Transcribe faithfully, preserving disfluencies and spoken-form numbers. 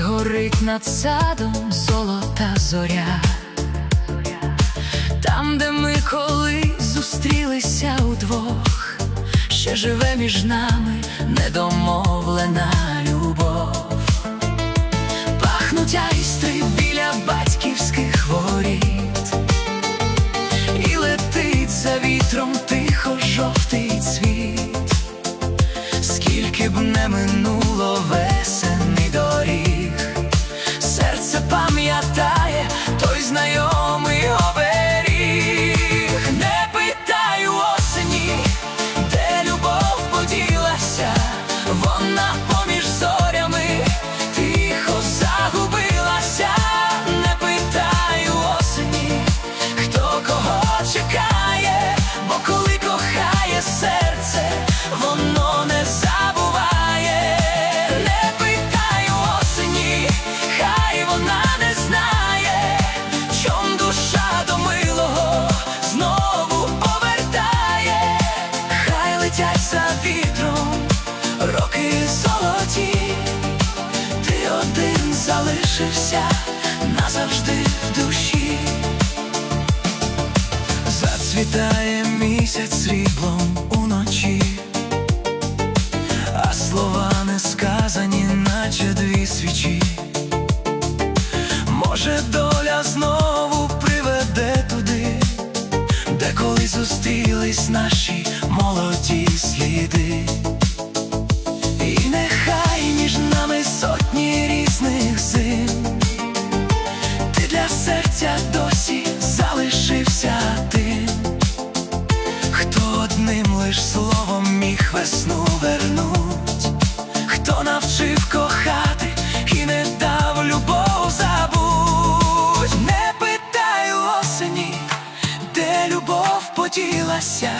горить над садом золота зоря, там, де ми колись зустрілися удвох, ще живе між нами недомовлена любов. Пахнуть айстри біля батьківських воріт, і летить за вітром тихо жовтий цвіт. Скільки б не минуло весен і доріг, серце пам'ятає той знайомий оберіг. Не питаю осені, де любов поділася, вона поміж зорями тихо загубилася. Не питаю осені, хто кого чекає, бо коли кохає серце, воно не забуває. Не питаю осені, хай вона не знає, чом душа до милого знову повертає. Хай летять за вітром роки золоті, ти один залишився назавжди в душі. Зацвітає місяць сріблом уночі, а слова не сказані, наче дві свічі. Може, доля знову приведе туди, де колись зустрілись наші молоді сліди. І нехай між нами сотні різних зим, ти для серця досі залишився тим, хто одним лиш словом міг весну вернуть, хто навчив кохати і не дав любов забудь. Не питаю осені, де любов поділася,